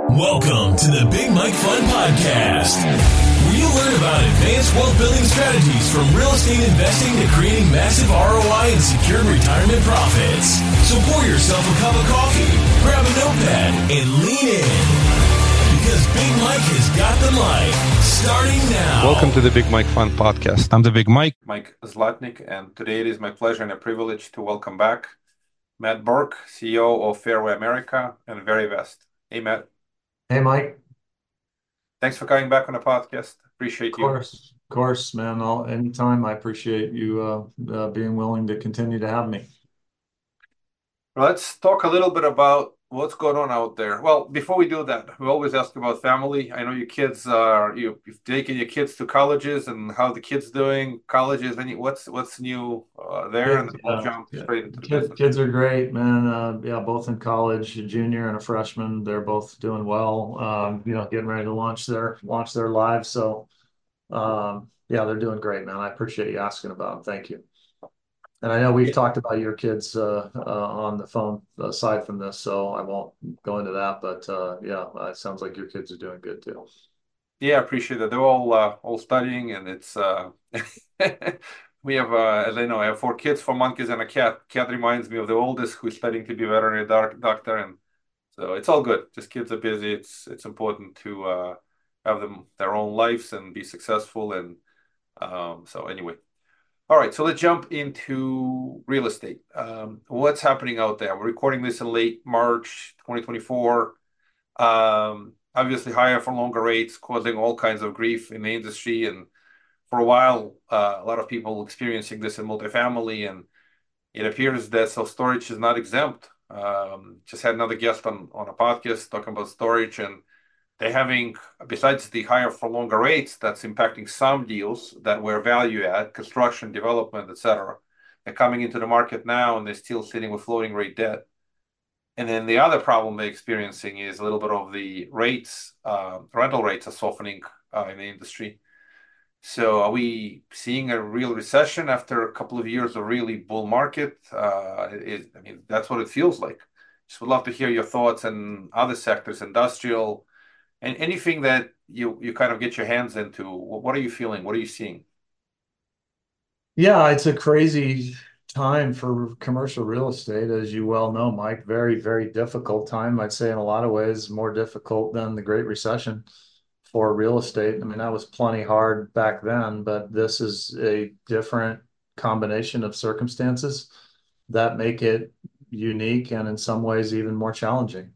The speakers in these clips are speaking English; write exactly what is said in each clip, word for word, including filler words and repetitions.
Welcome to the Big Mike Fund Podcast, where you learn about advanced wealth building strategies from real estate investing to creating massive R O I and secured retirement profits. So pour yourself a cup of coffee, grab a notepad, and lean in. Because Big Mike has got the mic, starting now. Welcome to the Big Mike Fund Podcast. I'm the Big Mike. Mike Zlatnik, and today it is my pleasure and a privilege to welcome back Matt Burke, C E O of Fairway America and Verivest. Hey, Matt. Hey, Mike. Thanks for coming back on the podcast. Appreciate Of you. course, of course, man. I'll, anytime. I appreciate you uh, uh, being willing to continue to have me. Let's talk a little bit about what's going on out there. Well, before we do that, we always ask about family. I know your kids are you, you've taken your kids to colleges, and how the kids doing? Colleges, any what's what's new uh, there? And Kids, then we'll uh, jump yeah, straight into the kids, business. kids are great, man. Uh, yeah, both in college, a junior and a freshman. They're both doing well. Um, you know, getting ready to launch their launch their lives. So, um, yeah, they're doing great, man. I appreciate you asking about them. Thank you. And I know we've talked about your kids uh, uh, on the phone aside from this, so I won't go into that. But uh, yeah, uh, it sounds like your kids are doing good too. Yeah, I appreciate that. They're all uh, all studying, and it's uh, we have uh, as I know, I have four kids, four monkeys, and a cat. Cat reminds me of the oldest, who's studying to be a veterinary doc doctor, and so it's all good. Just kids are busy. It's it's important to uh, have them their own lives and be successful. And um, so anyway, all right. So let's jump into real estate. Um, what's happening out there? We're recording this in late March twenty twenty-four. Um, obviously, higher for longer rates causing all kinds of grief in the industry, and for a while, uh, a lot of people experiencing this in multifamily, and it appears that self-storage is not exempt. Um, just had another guest on, on a podcast talking about storage, and they're having, besides the higher for longer rates, that's impacting some deals that were value add, construction, development, et cetera. They're coming into the market now, and they're still sitting with floating rate debt. And then the other problem they're experiencing is a little bit of the rates, uh, rental rates are softening uh, in the industry. So are we seeing a real recession after a couple of years of really bull market? Uh, it, I mean, that's what it feels like. Just would love to hear your thoughts on other sectors, industrial, and anything that you you kind of get your hands into. What are you feeling? What are you seeing? Yeah, it's a crazy time for commercial real estate, as you well know, Mike. Very, very difficult time. I'd say in a lot of ways more difficult than the Great Recession for real estate. I mean, that was plenty hard back then, but this is a different combination of circumstances that make it unique and in some ways even more challenging.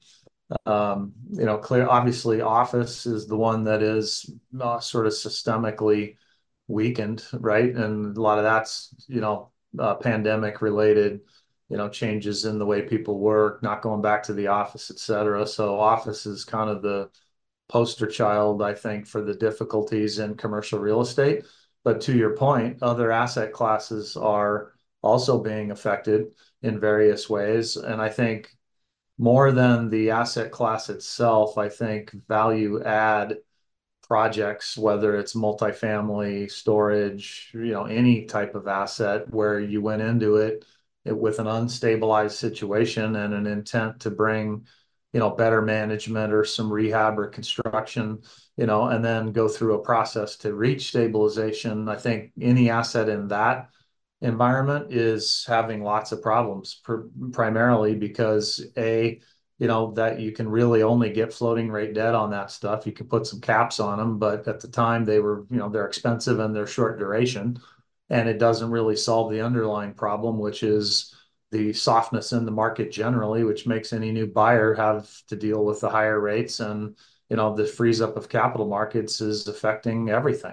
Um, you know, clear, obviously, office is the one that is uh, sort of systemically weakened, right? And a lot of that's, you know, uh, pandemic related, you know, changes in the way people work, not going back to the office, et cetera. So office is kind of the poster child, I think, for the difficulties in commercial real estate. But to your point, other asset classes are also being affected in various ways. And I think more than the asset class itself, I think value add projects, whether it's multifamily, storage, you know, any type of asset where you went into it, it with an unstabilized situation and an intent to bring, you know, better management or some rehab or construction, you know, and then go through a process to reach stabilization. I think any asset in that environment is having lots of problems, pr primarily because a, you know, that you can really only get floating rate debt on that stuff. You can put some caps on them, but at the time they were, you know, they're expensive and they're short duration, and it doesn't really solve the underlying problem, which is the softness in the market generally, which makes any new buyer have to deal with the higher rates, and you know, the freeze up of capital markets is affecting everything.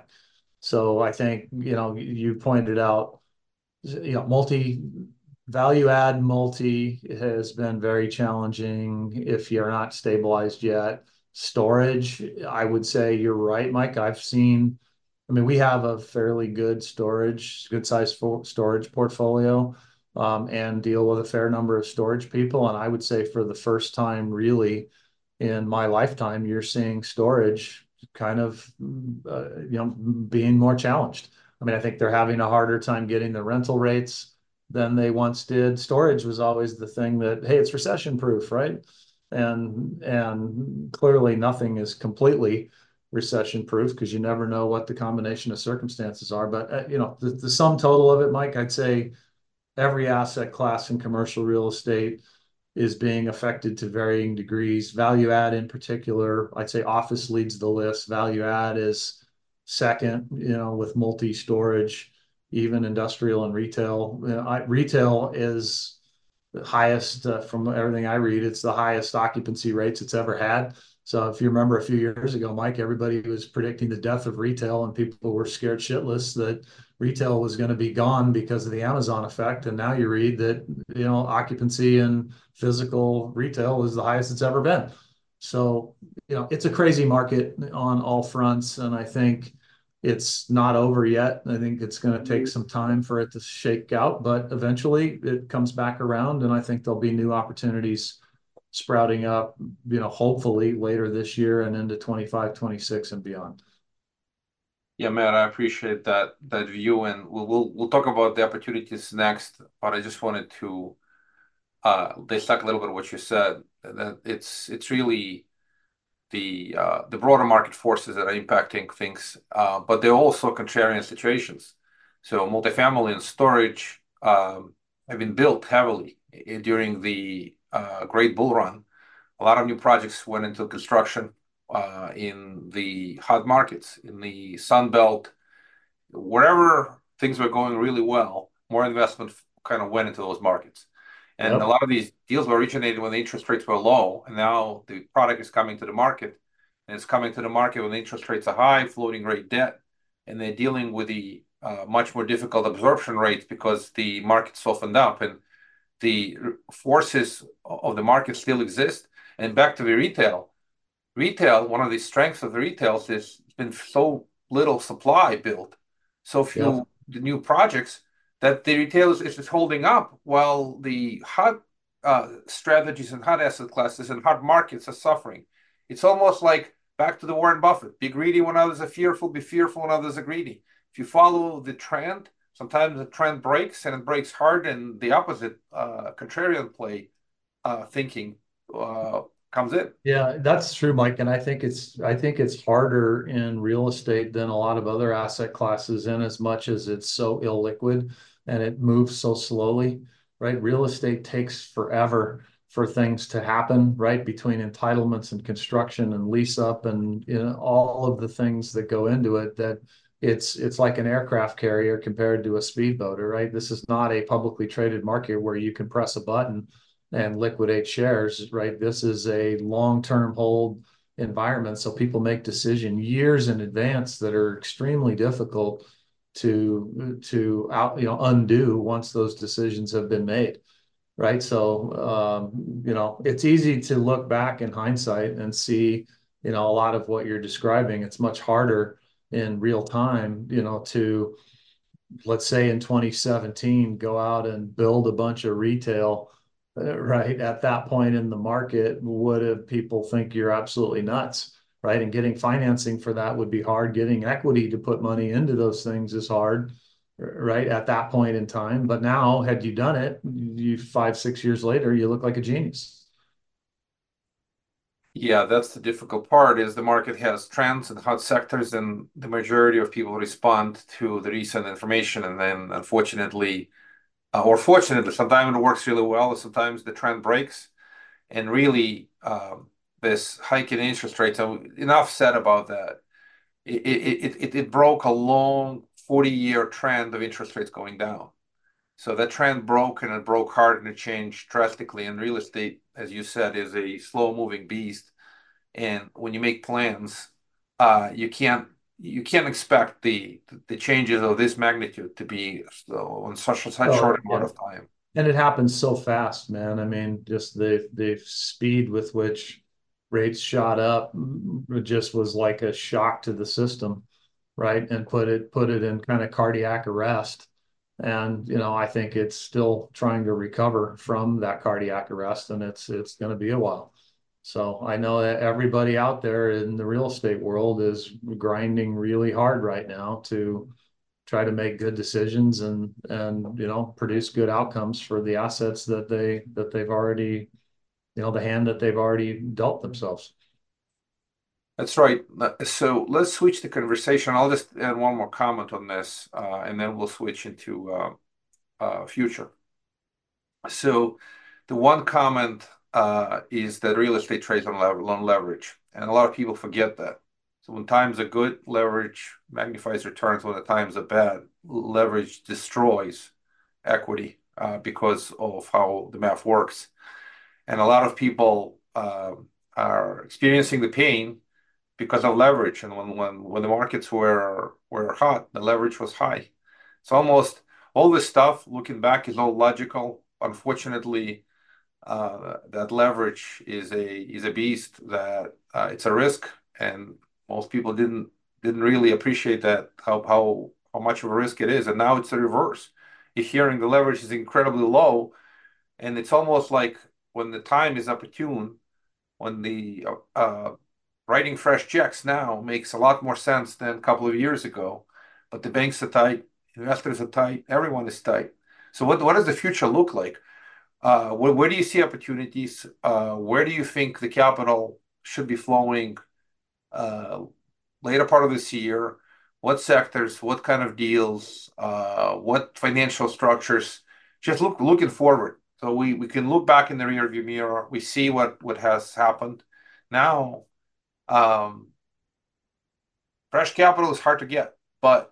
So I think, you know, you pointed out, you know, multi value add multi has been very challenging if you're not stabilized yet. Storage, I would say you're right, Mike. I've seen, I mean, we have a fairly good storage, good size storage portfolio, um, and deal with a fair number of storage people. And I would say for the first time really in my lifetime, you're seeing storage kind of, uh, you know, being more challenged. I mean, I think they're having a harder time getting the rental rates than they once did. Storage was always the thing that, hey, it's recession proof, right? and and clearly nothing is completely recession proof because you never know what the combination of circumstances are. But uh, you know, the, the sum total of it, Mike, I'd say every asset class in commercial real estate is being affected to varying degrees. Value add in particular, I'd say office leads the list. Value add is second, you know, with multi-storage, even industrial and retail. You know, I, retail is the highest uh, from everything I read. It's the highest occupancy rates it's ever had. So if you remember a few years ago, Mike, everybody was predicting the death of retail, and people were scared shitless that retail was going to be gone because of the Amazon effect. And now you read that, you know, occupancy in physical retail is the highest it's ever been. So, you know, it's a crazy market on all fronts. And I think it's not over yet. I think it's going to take some time for it to shake out, but eventually it comes back around. And I think there'll be new opportunities sprouting up, you know, hopefully later this year and into twenty-five, twenty-six and beyond. Yeah, Matt, I appreciate that that view, and we'll we'll, we'll talk about the opportunities next. But I just wanted to uh, dissect a little bit what you said. That it's it's really the uh, the broader market forces that are impacting things, uh, but they're also contrarian situations. So multifamily and storage um, have been built heavily during the uh, Great Bull Run. A lot of new projects went into construction uh, in the hot markets, in the Sun Belt, wherever things were going really well. More investment kind of went into those markets. And yep. A lot of these deals were originated when the interest rates were low, and now the product is coming to the market, and it's coming to the market when the interest rates are high, floating rate debt, and they're dealing with the uh, much more difficult absorption rates because the market softened up, and the forces of the market still exist. And back to the retail, retail, one of the strengths of the retail is there's been so little supply built, so few yep. new projects, that the retail is, is holding up while the hot uh, strategies and hot asset classes and hot markets are suffering. It's almost like back to the Warren Buffett, be greedy when others are fearful, be fearful when others are greedy. If you follow the trend, sometimes the trend breaks and it breaks hard, and the opposite uh, contrarian play uh, thinking uh, comes in. Yeah, that's true, Mike. And I think it's I think it's harder in real estate than a lot of other asset classes, in as much as it's so illiquid and it moves so slowly, right? Real estate takes forever for things to happen, right? Between entitlements and construction and lease up and, you know, all of the things that go into it, that it's it's like an aircraft carrier compared to a speedboater, right? This is not a publicly traded market where you can press a button and liquidate shares, right? This is a long-term hold environment. So people make decisions years in advance that are extremely difficult to, to out, you know, undo once those decisions have been made, right? So, um, you know, it's easy to look back in hindsight and see, you know, a lot of what you're describing. It's much harder in real time, you know, to, let's say in twenty seventeen, go out and build a bunch of retail, right? At that point in the market, would have people think you're absolutely nuts, right? And getting financing for that would be hard. Getting equity to put money into those things is hard, right? At that point in time. But now, had you done it, you five, six years later, you look like a genius. Yeah, that's the difficult part, is the market has trends and hot sectors, and the majority of people respond to the recent information. And then unfortunately, Uh, or fortunately, sometimes it works really well, and sometimes the trend breaks. And really, um, this hike in interest rates, and enough said about that. It, it, it, it broke a long forty-year trend of interest rates going down. So that trend broke, and it broke hard, and it changed drastically. And real estate, as you said, is a slow-moving beast. And when you make plans, uh, you can't you can't expect the the changes of this magnitude to be so, in such a such Oh, short yeah. amount of time. And it happens so fast, man. I mean, just the the speed with which rates shot up, it just was like a shock to the system, right? And put it put it in kind of cardiac arrest. And, you know, I think it's still trying to recover from that cardiac arrest, and it's it's going to be a while. So I know that everybody out there in the real estate world is grinding really hard right now to try to make good decisions and and you know produce good outcomes for the assets that they that they've already you know, the hand that they've already dealt themselves. That's right. So let's switch the conversation. I'll just add one more comment on this, uh, and then we'll switch into uh, uh, future. So the one comment uh, is that real estate trades on, lever on leverage, and a lot of people forget that. So when times are good, leverage magnifies returns. When the times are bad, leverage destroys equity uh, because of how the math works. And a lot of people uh, are experiencing the pain because of leverage. And when when when the markets were were hot, the leverage was high. So almost all this stuff, looking back, is all logical. Unfortunately, uh, that leverage is a is a beast that uh, it's a risk, and most people didn't didn't really appreciate that how how how much of a risk it is. And now it's the reverse. You're hearing the leverage is incredibly low, and it's almost like when the time is opportune, when the uh, writing fresh checks now makes a lot more sense than a couple of years ago. But the banks are tight, investors are tight, everyone is tight. So what, what does the future look like? Uh, where, where do you see opportunities? Uh, where do you think the capital should be flowing uh, later part of this year? What sectors? What kind of deals? Uh, what financial structures? Just look looking forward. So we, we can look back in the rearview mirror. We see what, what has happened. Now, um, fresh capital is hard to get, but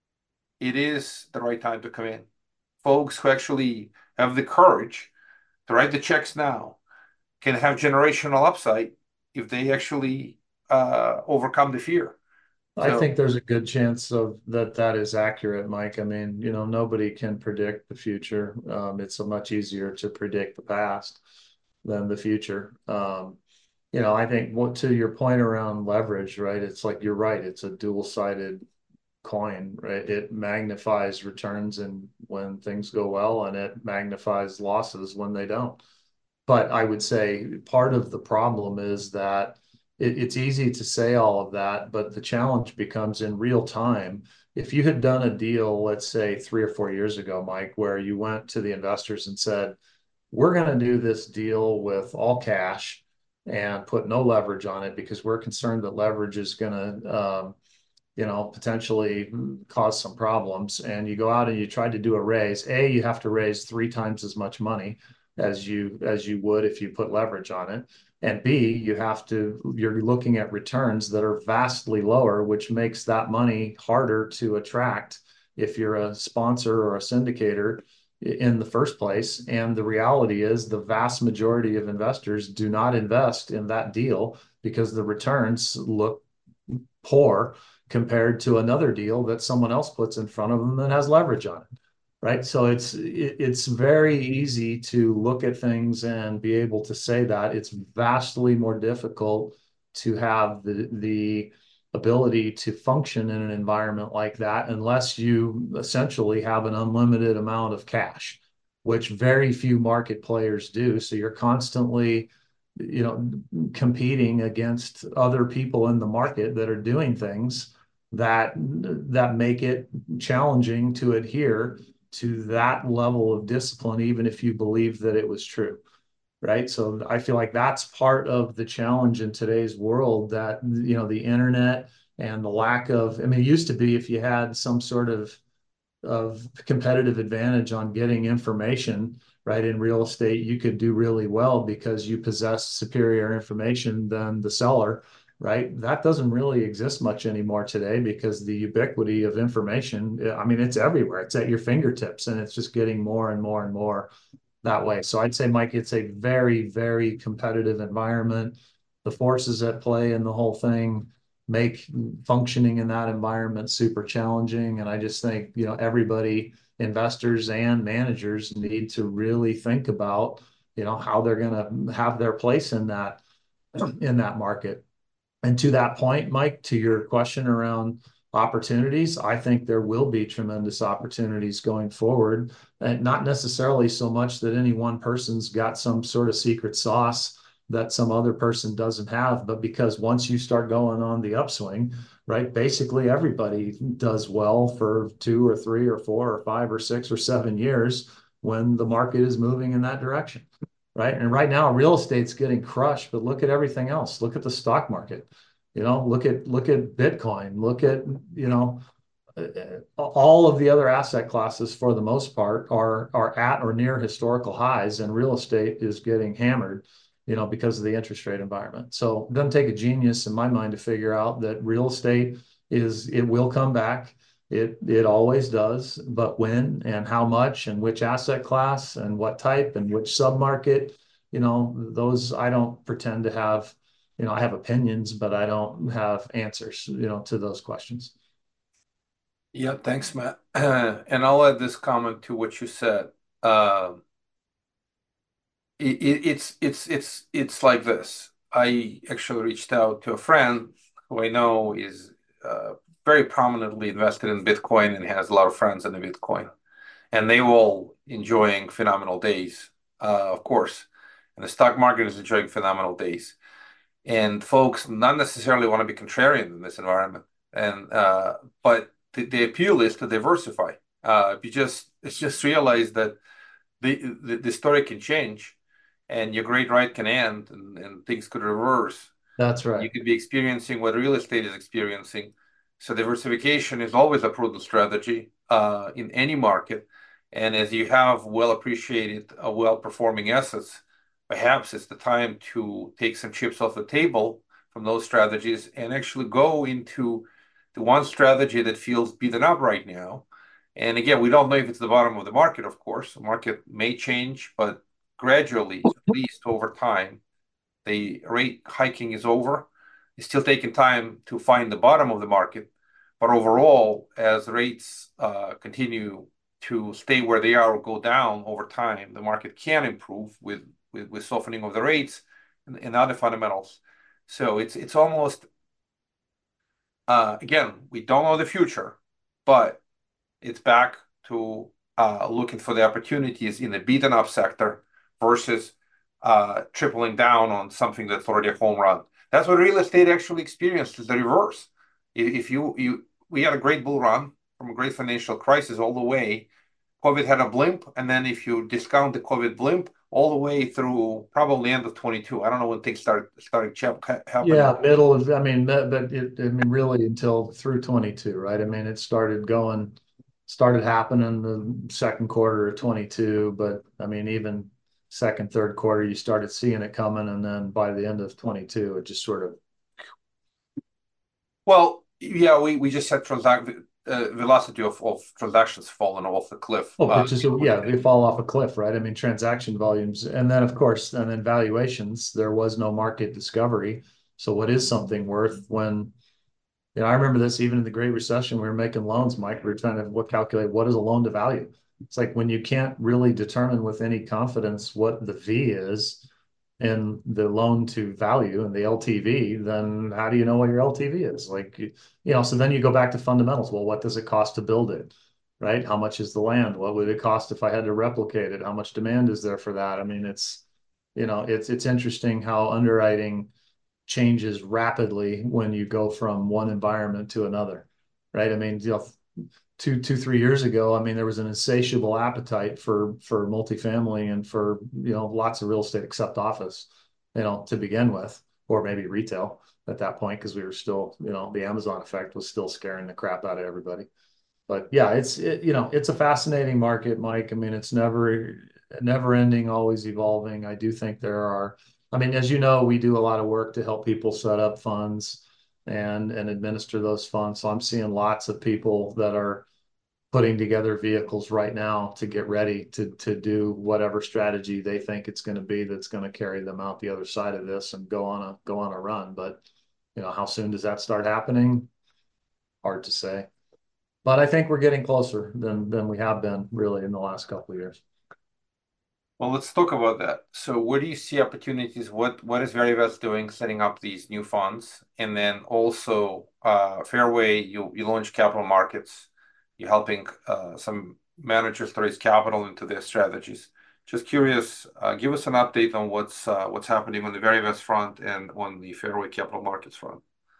it is the right time to come in. Folks who actually have the courage to write the checks now can have generational upside if they actually uh, overcome the fear. I So, think there's a good chance of that that is accurate, Mike. I mean, you know, nobody can predict the future. Um, it's so much easier to predict the past than the future. Um, you know, I think what to your point around leverage, right? It's like you're right. It's a dual-sided coin, right? It magnifies returns and when things go well, and it magnifies losses when they don't. But I would say part of the problem is that it, it's easy to say all of that, but the challenge becomes in real time. If you had done a deal, let's say three or four years ago, Mike, where you went to the investors and said, we're going to do this deal with all cash and put no leverage on it because we're concerned that leverage is going to, um, you know, potentially cause some problems. And you go out and you try to do a raise. A, you have to raise three times as much money as you as you would if you put leverage on it. And B, you have to, you're looking at returns that are vastly lower, which makes that money harder to attract if you're a sponsor or a syndicator in the first place. And the reality is the vast majority of investors do not invest in that deal because the returns look poor compared to another deal that someone else puts in front of them that has leverage on it. Right. So it's it's very easy to look at things and be able to say that. It's vastly more difficult to have the the ability to function in an environment like that unless you essentially have an unlimited amount of cash, which very few market players do. So you're constantly, you know, competing against other people in the market that are doing things that that make it challenging to adhere to that level of discipline, even if you believe that it was true, right? So I feel like that's part of the challenge in today's world, that, you know, the internet and the lack of, I mean, it used to be if you had some sort of of competitive advantage on getting information, right, in real estate, you could do really well because you possess superior information than the seller. Right? That doesn't really exist much anymore today because the ubiquity of information, I mean, it's everywhere. It's at your fingertips, and it's just getting more and more and more that way. So I'd say, Mike, it's a very, very competitive environment. The forces at play in the whole thing make functioning in that environment super challenging. And I just think, you know, everybody, investors and managers, need to really think about, you know, how they're going to have their place in that in that market. And to that point, Mike, to your question around opportunities, I think there will be tremendous opportunities going forward. And not necessarily so much that any one person's got some sort of secret sauce that some other person doesn't have, but because once you start going on the upswing, right, basically everybody does well for two or three or four or five or six or seven years when the market is moving in that direction. right? And right now, real estate's getting crushed, but look at everything else. Look at the stock market. You know, look at look at Bitcoin. Look at, you know, uh, all of the other asset classes for the most part are are at or near historical highs, and real estate is getting hammered, you know, because of the interest rate environment. So it doesn't take a genius in my mind to figure out that real estate is it will come back. It it always does, but when and how much and which asset class and what type and which submarket, you know, those I don't pretend to have, you know, I have opinions, but I don't have answers, you know, to those questions. Yeah, thanks, Matt. And I'll add this comment to what you said. Uh, it, it, it's it's it's it's like this. I actually reached out to a friend who I know is uh, very prominently invested in Bitcoin and has a lot of friends in the Bitcoin, and they all enjoying phenomenal days, uh, of course. And the stock market is enjoying phenomenal days. And folks not necessarily want to be contrarian in this environment, and uh, but the, the appeal is to diversify. Uh, if you just it's just realize that the, the the story can change, and your great right can end, and, and things could reverse. That's You right. could be experiencing what real estate is experiencing. So diversification is always a prudent strategy uh, in any market. And as you have well appreciated, uh, well performing assets, perhaps it's the time to take some chips off the table from those strategies and actually go into the one strategy that feels beaten up right now. And again, we don't know if it's the bottom of the market, of course. The market may change, but gradually, at least over time, the rate hiking is over. It's still taking time to find the bottom of the market. But overall, as rates uh, continue to stay where they are or go down over time, the market can improve with, with, with softening of the rates and, and other fundamentals. So it's it's almost, uh, again, we don't know the future, but it's back to uh, looking for the opportunities in the beaten up sector versus uh, tripling down on something that's already a home run. That's what real estate actually experienced is the reverse. If you you we had a great bull run from a great financial crisis all the way. COVID had a blimp, and then if you discount the COVID blimp, all the way through probably end of twenty-two. I don't know when things start started happening. Yeah, middle of, I mean, but, but it, I mean, really until through twenty-two, right? I mean, it started going, started happening the second quarter of twenty-two, but I mean, even second, third quarter, you started seeing it coming, and then by the end of twenty-two, it just sort of. Well, yeah, we, we just had transact uh, velocity of, of transactions falling off the cliff. Oh, Uh, it's just, yeah, they fall off a cliff, right? I mean, transaction volumes, and then of course, and then valuations, there was no market discovery. So what is something worth when, you know, I remember this even in the Great Recession, we were making loans, Mike, we were trying to what calculate what is a loan to value. It's like when you can't really determine with any confidence what the V is and the loan to value and the L T V, then how do you know what your L T V is? Like, you know, so then you go back to fundamentals. Well, what does it cost to build it? Right? How much is the land? What would it cost if I had to replicate it? How much demand is there for that? I mean, it's, you know, it's it's interesting how underwriting changes rapidly when you go from one environment to another, right? I mean, you know, two, two, three years ago, I mean, there was an insatiable appetite for for multifamily and for, you know, lots of real estate except office, you know, to begin with, or maybe retail at that point, because we were still, you know, the Amazon effect was still scaring the crap out of everybody. But yeah, it's it, you know, it's a fascinating market, Mike. I mean, it's never never ending, always evolving. I do think there are, I mean, as you know, we do a lot of work to help people set up funds and and administer those funds. So I'm seeing lots of people that are putting together vehicles right now to get ready to to do whatever strategy they think it's going to be that's going to carry them out the other side of this and go on a go on a run. But you know, how soon does that start happening? Hard to say. But I think we're getting closer than than we have been really in the last couple of years. Well, let's talk about that. So where do you see opportunities? What what is Verivest doing setting up these new funds? And then also uh, Fairway, you, you launch capital markets. You're helping uh, some managers to raise capital into their strategies. Just curious, uh, give us an update on what's uh, what's happening on the Verivest front and on the Fairway capital markets front.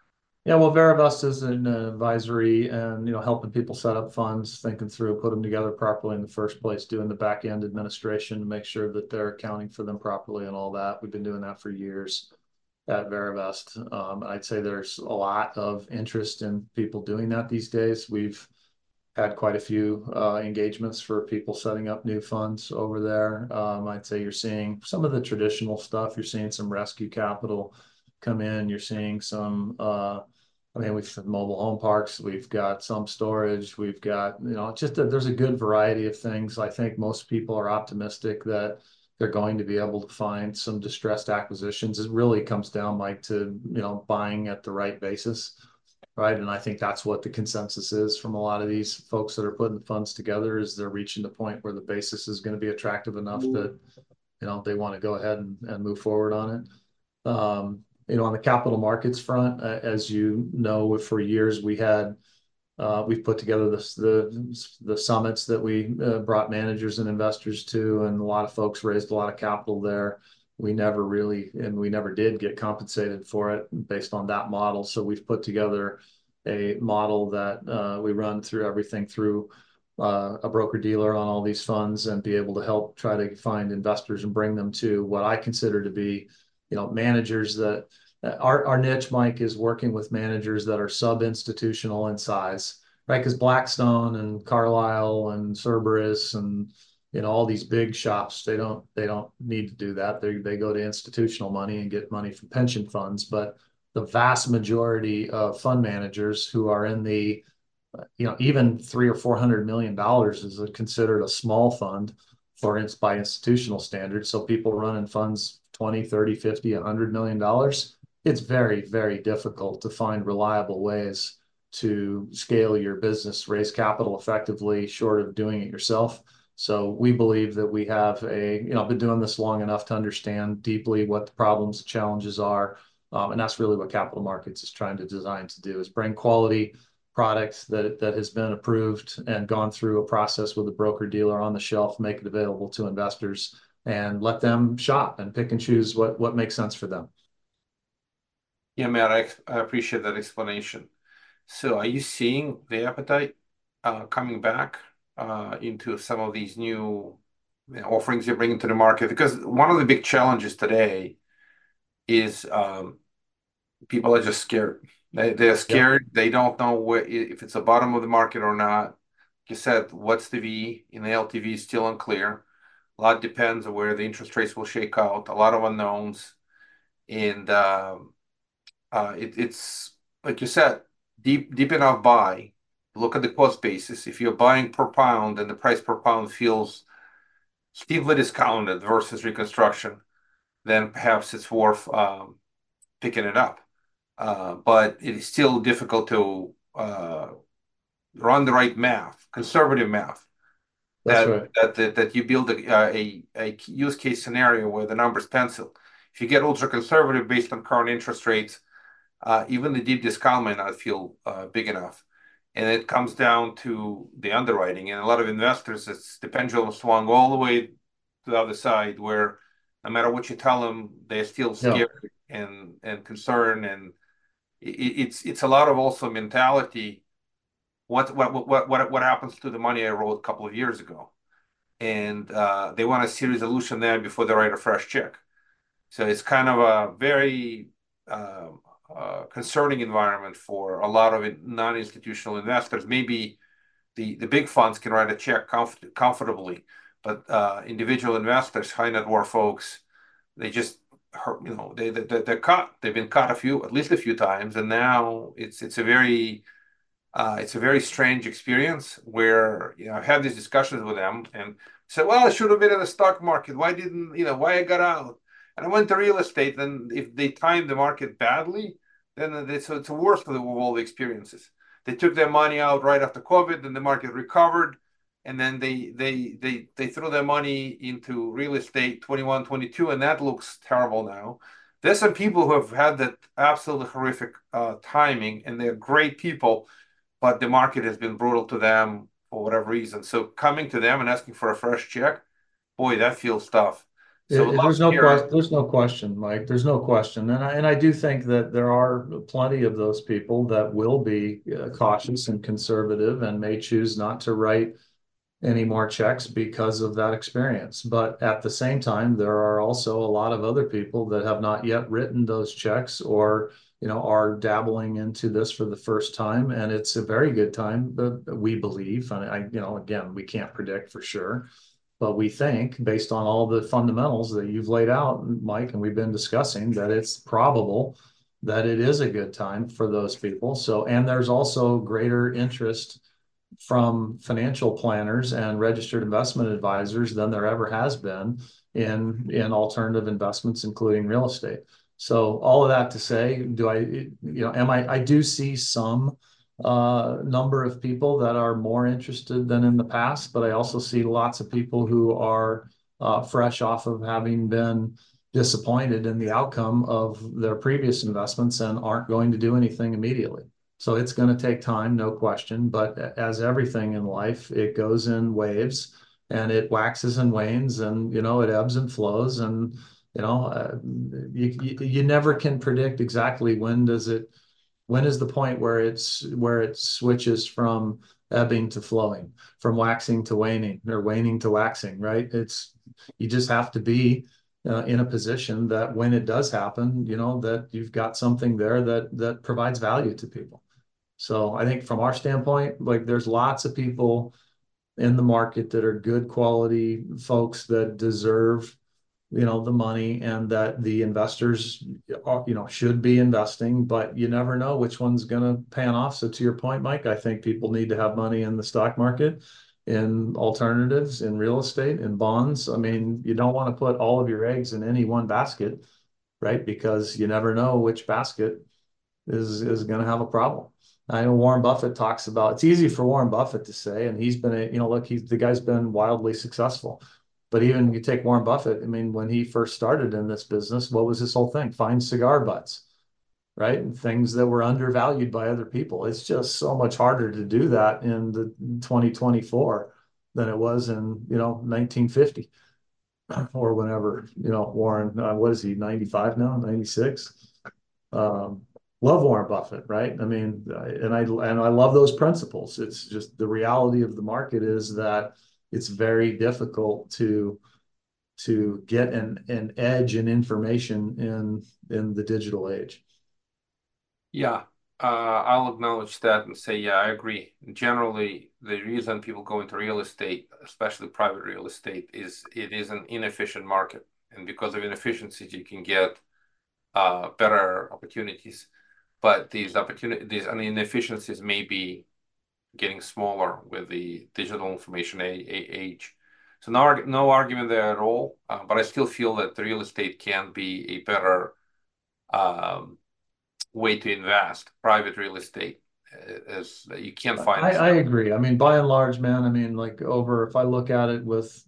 Yeah, well, Verivest is an uh, advisory and, you know, helping people set up funds, thinking through, put them together properly in the first place, doing the back end administration to make sure that they're accounting for them properly and all that. We've been doing that for years at Verivest. Um, I'd say there's a lot of interest in people doing that these days. We've had quite a few uh, engagements for people setting up new funds over there. Um, I'd say you're seeing some of the traditional stuff. You're seeing some rescue capital come in. You're seeing some, uh, I mean, we've had mobile home parks. We've got some storage. We've got, you know, just a, there's a good variety of things. I think most people are optimistic that they're going to be able to find some distressed acquisitions. It really comes down, Mike, to, you know, buying at the right basis. Right. And I think that's what the consensus is from a lot of these folks that are putting the funds together is they're reaching the point where the basis is going to be attractive enough that, you know, they want to go ahead and, and move forward on it. Um, you know, on the capital markets front, uh, as you know, for years we had, uh, we've put together this, the, the summits that we uh, brought managers and investors to, and a lot of folks raised a lot of capital there. We never really, and we never did get compensated for it based on that model. So we've put together a model that uh, we run through everything through uh, a broker dealer on all these funds and be able to help try to find investors and bring them to what I consider to be, you know, managers that our, our niche, Mike, is working with managers that are sub-institutional in size, right? Because Blackstone and Carlyle and Cerberus and you know all these big shops, they don't they don't need to do that. They they go to institutional money and get money from pension funds. But the vast majority of fund managers who are in the you know even three or four hundred million dollars is a, considered a small fund for its by institutional standards. So people running funds twenty, thirty, fifty, one hundred million dollars. It's very, very difficult to find reliable ways to scale your business, raise capital effectively, short of doing it yourself. So we believe that we have a, you know, been doing this long enough to understand deeply what the problems, challenges are. Um, and that's really what capital markets is trying to design to do is bring quality products that, that has been approved and gone through a process with a broker dealer on the shelf, make it available to investors and let them shop and pick and choose what, what makes sense for them. Yeah, Matt, I, I appreciate that explanation. So are you seeing the appetite uh, coming back uh, into some of these new you know, offerings you're bringing to the market? Because one of the big challenges today is um, people are just scared. They, they're scared. Yep. They don't know where, if it's the bottom of the market or not. Like you said, what's the V in the L T V is still unclear. A lot depends on where the interest rates will shake out. A lot of unknowns. And um, uh, it, it's, like you said, deep deep enough buy. Look at the cost basis. If you're buying per pound and the price per pound feels steeply discounted versus reconstruction, then perhaps it's worth um, picking it up. Uh, but it is still difficult to uh, run the right math, conservative math. That's That right. that that, that you build a, a a use case scenario where the numbers pencil. If you get ultra conservative based on current interest rates, uh, even the deep discount may not feel uh, big enough. And it comes down to the underwriting. And a lot of investors, it's the pendulum swung all the way to the other side, where no matter what you tell them, they're still scared yeah. and and concerned. And it, it's it's a lot of also mentality. What what what what what happens to the money I wrote a couple of years ago? And uh, they want to see resolution there before they write a fresh check. So it's kind of a very um, uh, concerning environment for a lot of non-institutional investors. Maybe the, the big funds can write a check comfort, comfortably, but uh, individual investors, high net worth folks, they just you know they, they they're caught. They've been caught a few, at least a few times, and now it's it's a very uh, it's a very strange experience where you know I've had these discussions with them and said, well, I should have been in the stock market. Why didn't you know why I got out? And I went to real estate, and if they timed the market badly, then it's, it's the worst of, the, of all the experiences. They took their money out right after COVID, and the market recovered, and then they they they they threw their money into real estate twenty-one, twenty-two, and that looks terrible now. There's some people who have had that absolutely horrific uh, timing, and they're great people, but the market has been brutal to them for whatever reason. So coming to them and asking for a fresh check, boy, that feels tough. So It, we'd it- love there's to no question. hear. There's no question, Mike. There's no question, and I and I do think that there are plenty of those people that will be uh, cautious and conservative and may choose not to write any more checks because of that experience. But at the same time, there are also a lot of other people that have not yet written those checks or, you know, are dabbling into this for the first time. And it's a very good time, but we believe, and I, you know, again, we can't predict for sure, but we think based on all the fundamentals that you've laid out, Mike, and we've been discussing, that it's probable that it is a good time for those people. So, and there's also greater interest from financial planners and registered investment advisors than there ever has been in in alternative investments, including real estate. So all of that to say, do I, you know, am I, I do see some uh, number of people that are more interested than in the past, but I also see lots of people who are uh, fresh off of having been disappointed in the outcome of their previous investments and aren't going to do anything immediately. So it's going to take time, no question. But as everything in life, it goes in waves and it waxes and wanes, and you know it ebbs and flows, and you know uh, you, you you never can predict exactly when does it when is the point where it's where it switches from ebbing to flowing, from waxing to waning, or waning to waxing, right? It's you just have to be uh, in a position that when it does happen, you know that you've got something there that that provides value to people. So I think from our standpoint, like there's lots of people in the market that are good quality folks that deserve, you know, the money, and that the investors, are, you know, should be investing, but you never know which one's going to pan off. So to your point, Mike, I think people need to have money in the stock market, in alternatives, in real estate, in bonds. I mean, you don't want to put all of your eggs in any one basket, right? Because you never know which basket is is going to have a problem. I know Warren Buffett talks about, it's easy for Warren Buffett to say, and he's been a, you know, look, he's the guy's been wildly successful. But even you take Warren Buffett, I mean, when he first started in this business, what was his whole thing? Find cigar butts, right? And things that were undervalued by other people. It's just so much harder to do that in the twenty twenty-four than it was in, you know, nineteen fifty or whenever, you know, Warren, uh, what is he, ninety-five now, ninety-six? Um, love Warren Buffett, right? I mean, and I and I love those principles. It's just the reality of the market is that it's very difficult to to get an an edge in information in in the digital age. Yeah, uh, I'll acknowledge that and say, yeah, I agree. Generally, the reason people go into real estate, especially private real estate, is it is an inefficient market. And because of inefficiencies, you can get uh, better opportunities. But these opportunities, these inefficiencies may be getting smaller with the digital information age. So no, no argument there at all. Uh, but I still feel that the real estate can be a better um, way to invest. Private real estate is you can't find I, this I stuff. agree. I mean, by and large, man, I mean, like over, if I look at it with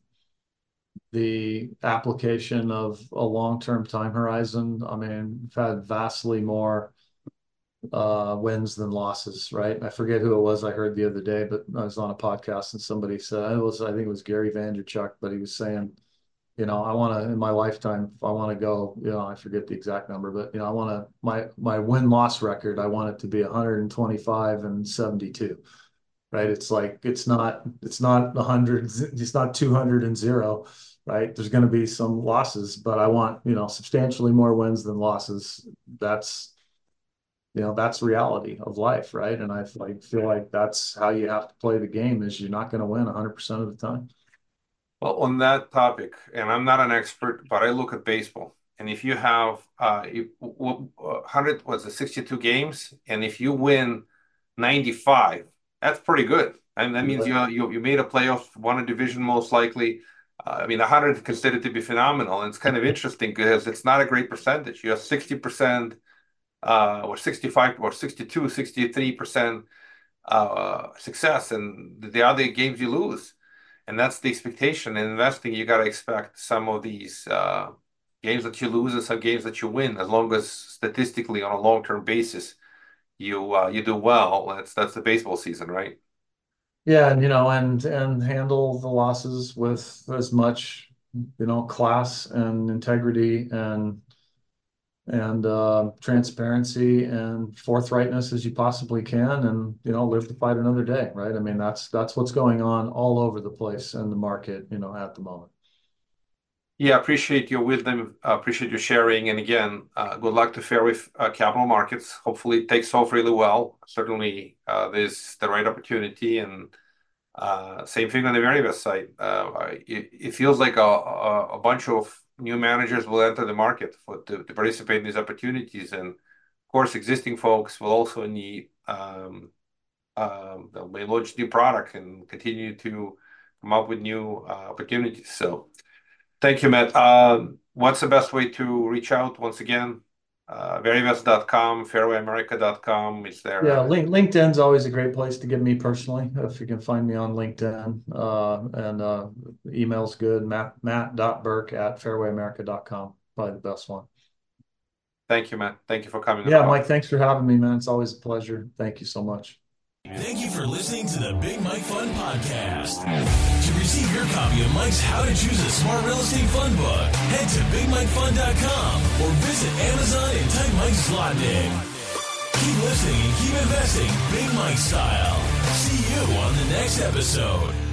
the application of a long-term time horizon, I mean, we've had vastly more uh, wins than losses, right? I forget who it was I heard the other day, but I was on a podcast and somebody said, it was, I think it was Gary Vaynerchuk, but he was saying, you know, I want to, in my lifetime, if I want to go, you know, I forget the exact number, but, you know, I want to, my, my win-loss record, I want it to be one hundred twenty-five and seventy-two, right? It's like, it's not, it's not one hundred, it's not two hundred and zero, right? There's going to be some losses, but I want, you know, substantially more wins than losses. That's, you know, that's reality of life, right? And I like feel like that's how you have to play the game, is you're not going to win one hundred percent of the time. Well, on that topic, and I'm not an expert, but I look at baseball. And if you have uh, you, one hundred, what's it, sixty-two games, and if you win ninety-five, that's pretty good. And that means you you, you made a playoff, won a division most likely. Uh, I mean, one hundred considered to be phenomenal. And it's kind of interesting because it's not a great percentage. You have sixty percent uh, or sixty-five or sixty-two, sixty-three percent uh, success, and the other games you lose. And that's the expectation. In investing, you got to expect some of these uh, games that you lose and some games that you win, as long as statistically on a long-term basis you uh, you do well. That's that's the baseball season, right? Yeah, and you know, and and handle the losses with as much you know, class and integrity and and uh, transparency and forthrightness as you possibly can, and you know, live to fight another day, right? I mean, that's that's what's going on all over the place in the market, you know, at the moment. Yeah, appreciate your wisdom. Uh, appreciate your sharing. And again, uh, good luck to Fairway uh, Capital Markets. Hopefully, it takes off really well. Certainly, uh, there's the right opportunity, and uh, same thing on the Verivest side. Uh, it, it feels like a, a, a bunch of new managers will enter the market for to, to participate in these opportunities, and of course, existing folks will also need um, um, they may launch new product and continue to come up with new uh, opportunities. So. Thank you, Matt. Uh, what's the best way to reach out once again? Uh, Verivest dot com, fairway america dot com. Is there? Yeah, link, LinkedIn's always a great place to get me personally. If you can find me on LinkedIn, uh, and uh, email's good. Matt matt.burke at fairway america dot com. Probably the best one. Thank you, Matt. Thank you for coming. Yeah, Mike, thanks for having me, man. It's always a pleasure. Thank you so much. Thank you for listening to the Big Mike Fund Podcast. To receive your copy of Mike's How to Choose a Smart Real Estate Fund book, head to big mike fund dot com or visit Amazon and type Mike Zlotnick. Keep listening and keep investing Big Mike style. See you on the next episode.